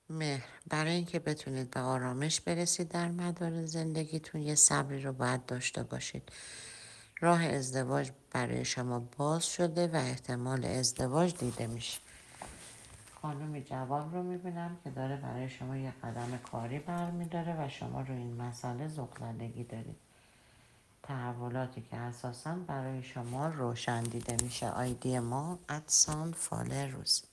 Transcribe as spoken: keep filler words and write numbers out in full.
مهر، برای اینکه بتونید به آرامش برسید در مدار زندگیتون یه صبری رو باید داشته باشید. راه ازدواج برای شما باز شده و احتمال ازدواج دیده میشه. خانم جواب رو میبینم که داره برای شما یه قدم کاری برمیداره و شما رو این مسئله ذوق‌زدگی دارید. تحولاتی که اساساً برای شما روشن دیده میشه. آیدی ما ادسان فالروز.